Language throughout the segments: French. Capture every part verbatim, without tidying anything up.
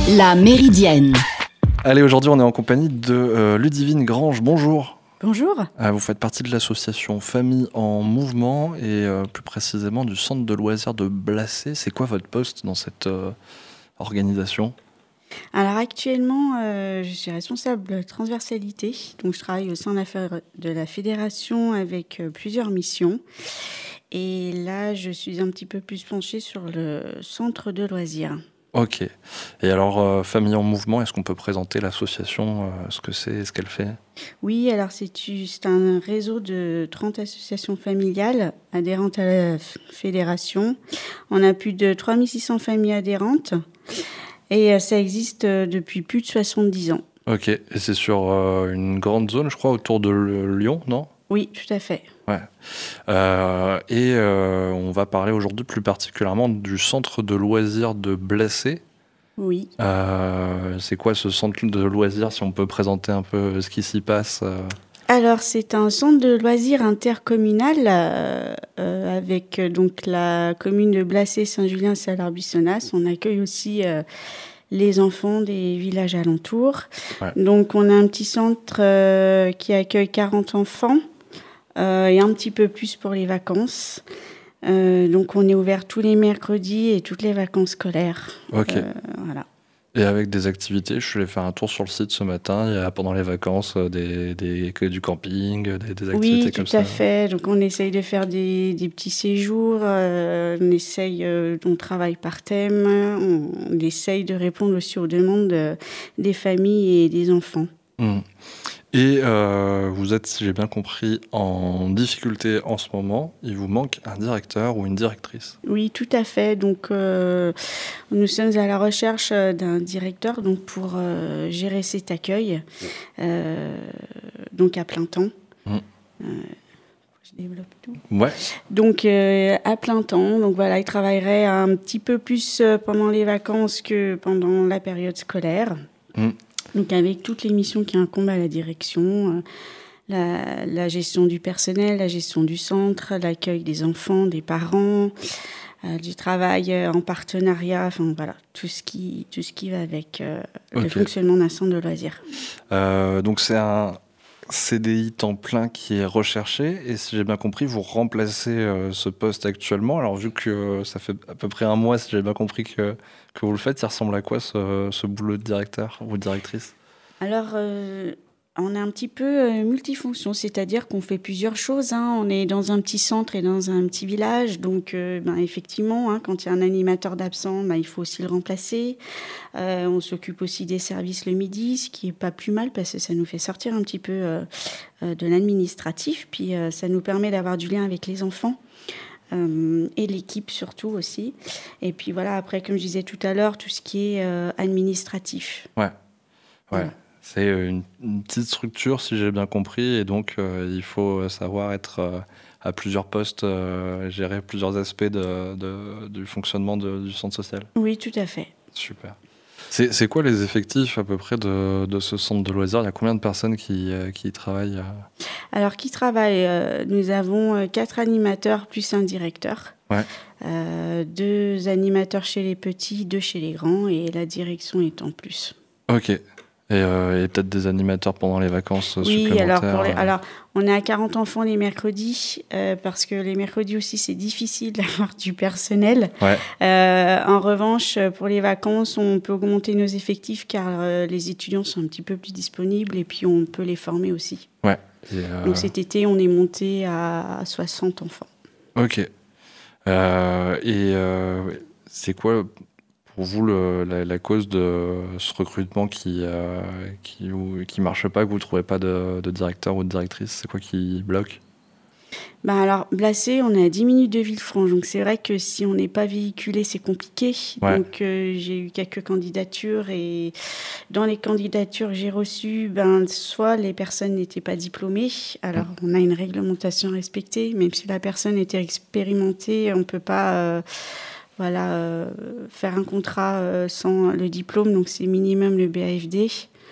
La Méridienne. Allez, aujourd'hui, on est en compagnie de euh, Ludivine Grange. Bonjour. Bonjour. Euh, vous faites partie de l'association Famille en Mouvement et euh, plus précisément du centre de loisirs de Blacé. C'est quoi votre poste dans cette euh, organisation ? Alors actuellement, euh, je suis responsable transversalité. Donc je travaille au sein de la, de la fédération avec euh, plusieurs missions. Et là, je suis un petit peu plus penchée sur le centre de loisirs. Ok. Et alors, euh, Famille en Mouvement, est-ce qu'on peut présenter l'association, euh, ce que c'est, ce qu'elle fait ? Oui, alors c'est, c'est un réseau de trente associations familiales adhérentes à la fédération. On a plus de trois mille six cents familles adhérentes et ça existe depuis plus de soixante-dix ans. Ok. Et c'est sur euh, une grande zone, je crois, autour de Lyon, non ? Oui, tout à fait. Ouais. Euh, et euh, on va parler aujourd'hui plus particulièrement du centre de loisirs de Blacé. Oui. Euh, c'est quoi ce centre de loisirs, si on peut présenter un peu ce qui s'y passe euh... Alors, c'est un centre de loisirs intercommunal euh, euh, avec donc la commune de Blacé-Saint-Julien-Salard-Buissonnas. On accueille aussi euh, les enfants des villages alentours. Ouais. Donc, on a un petit centre euh, qui accueille quarante enfants euh, et un petit peu plus pour les vacances. Euh, donc, on est ouvert tous les mercredis et toutes les vacances scolaires. Ok. Euh, voilà. Et avec des activités, je suis allé faire un tour sur le site ce matin. Il y a pendant les vacances des, des, du camping, des, des activités oui, comme ça. ça. Oui, tout à fait. Donc, on essaye de faire des, des petits séjours. Euh, on essaye, euh, on travaille par thème. On, on essaye de répondre aussi aux demandes de, des familles et des enfants. Mmh. Et euh, vous êtes, si j'ai bien compris, en difficulté en ce moment. Il vous manque un directeur ou une directrice. Oui, tout à fait. Donc, euh, nous sommes à la recherche d'un directeur donc pour euh, gérer cet accueil, euh, donc à plein temps. Mmh. Euh, je développe tout. Ouais. Donc, euh, à plein temps. Donc, voilà, il travaillerait un petit peu plus pendant les vacances que pendant la période scolaire. Mmh. Donc, avec toutes les missions qui incombent à la direction, euh, la, la gestion du personnel, la gestion du centre, l'accueil des enfants, des parents, euh, du travail en partenariat, enfin voilà, tout ce qui, tout ce qui va avec euh, okay. le fonctionnement d'un centre de loisirs. Euh, donc, c'est un C D I temps plein qui est recherché et si j'ai bien compris, vous remplacez euh, ce poste actuellement. Alors, vu que euh, ça fait à peu près un mois, si j'ai bien compris que... que vous le faites, ça ressemble à quoi ce, ce boulot de directeur ou de directrice ? Alors, euh, on est un petit peu euh, multifonction, c'est-à-dire qu'on fait plusieurs choses. Hein. On est dans un petit centre et dans un petit village, donc euh, ben, effectivement, hein, quand il y a un animateur d'absent, ben, il faut aussi le remplacer. Euh, on s'occupe aussi des services le midi, ce qui n'est pas plus mal parce que ça nous fait sortir un petit peu euh, euh, de l'administratif, puis euh, ça nous permet d'avoir du lien avec les enfants. Euh, et l'équipe surtout aussi. Et puis voilà, après, comme je disais tout à l'heure, tout ce qui est euh, administratif. Ouais, ouais. Mmh. C'est une, une petite structure, si j'ai bien compris, et donc euh, il faut savoir être euh, à plusieurs postes, euh, gérer plusieurs aspects de, de, du fonctionnement de, du centre social. Oui, tout à fait. Super. C'est, c'est quoi les effectifs à peu près de, de ce centre de loisirs ? Il y a combien de personnes qui, euh, qui y travaillent ? Alors, qui travaillent euh, Nous avons quatre animateurs plus un directeur. Ouais. Euh, deux animateurs chez les petits, deux chez les grands, et la direction est en plus. Ok. Et, euh, et peut-être des animateurs pendant les vacances oui, supplémentaires. Alors, pour les, alors, on est à quarante enfants les mercredis, euh, parce que les mercredis aussi, c'est difficile d'avoir du personnel. Ouais. Euh, en revanche, pour les vacances, on peut augmenter nos effectifs car euh, les étudiants sont un petit peu plus disponibles et puis on peut les former aussi. Ouais. Et euh... Donc cet été, on est monté à soixante enfants. Ok. Euh, et euh, c'est quoi... pour vous, le, la, la cause de ce recrutement qui euh, qui, qui marche pas, que vous ne trouvez pas de, de directeur ou de directrice, c'est quoi qui bloque ? Ben alors, Blacé, on est à dix minutes de Villefranche, donc c'est vrai que si on n'est pas véhiculé, c'est compliqué. Ouais. Donc euh, j'ai eu quelques candidatures et dans les candidatures que j'ai reçues, ben, soit les personnes n'étaient pas diplômées, alors mmh. on a une réglementation respectée, même si la personne était expérimentée, on ne peut pas... Euh, Voilà, euh, faire un contrat euh, sans le diplôme, donc c'est minimum le B A F D.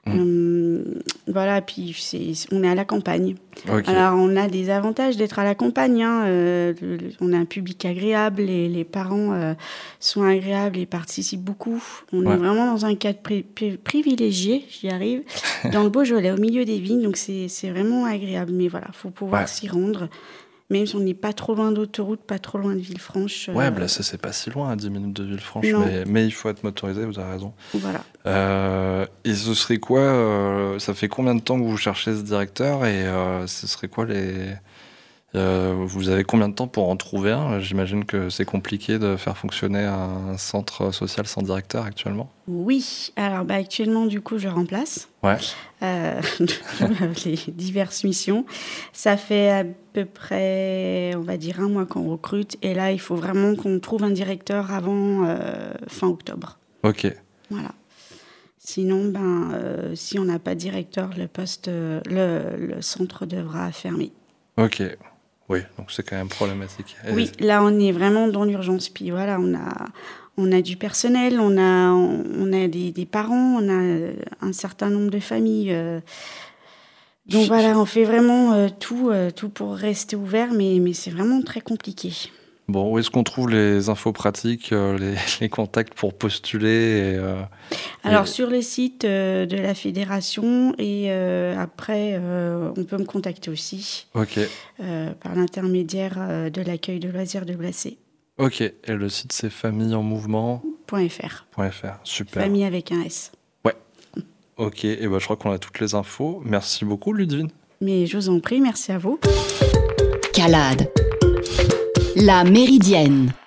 Mmh. Hum, voilà, puis c'est, on est à la campagne. Okay. Alors, on a des avantages d'être à la campagne. Hein. Euh, le, le, on a un public agréable, les, les parents euh, sont agréables et participent beaucoup. On ouais. est vraiment dans un cadre pri- pri- privilégié, j'y arrive, dans le Beaujolais, au milieu des vignes. Donc, c'est, c'est vraiment agréable. Mais voilà, il faut pouvoir ouais. s'y rendre. Même si on n'est pas trop loin d'autoroute, pas trop loin de Villefranche. Ouais, euh... bah, ça, c'est pas si loin, à dix minutes de Villefranche. Mais, mais il faut être motorisé, vous avez raison. Voilà. Euh, et ce serait quoi euh, ça fait combien de temps que vous cherchez ce directeur et euh, ce serait quoi les... Euh, vous avez combien de temps pour en trouver un ? J'imagine que c'est compliqué de faire fonctionner un centre social sans directeur actuellement. Oui, alors bah, actuellement du coup je remplace ouais. euh, les diverses missions. Ça fait à peu près, on va dire un mois qu'on recrute et là il faut vraiment qu'on trouve un directeur avant euh, fin octobre. Ok. Voilà. Sinon, ben, euh, si on n'a pas de directeur, le poste, euh, le, le centre devra fermer. Ok. Oui, donc c'est quand même problématique. Et oui, là on est vraiment dans l'urgence. Puis voilà, on a, on a du personnel, on a, on a des, des parents, on a un certain nombre de familles. Euh, donc voilà, on fait vraiment euh, tout, euh, tout pour rester ouvert, mais, mais c'est vraiment très compliqué. Bon, où est-ce qu'on trouve les infos pratiques, euh, les, les contacts pour postuler et, euh, Alors, et... sur le site euh, de la fédération et euh, après, euh, on peut me contacter aussi Ok. euh, par l'intermédiaire euh, de l'accueil de loisirs de Blacé. Ok, et le site, c'est famille en mouvement .fr. .fr, super. Famille avec un S. Ouais. Ok, et ben, je crois qu'on a toutes les infos. Merci beaucoup, Ludivine. Mais je vous en prie, merci à vous. Calade. La Méridienne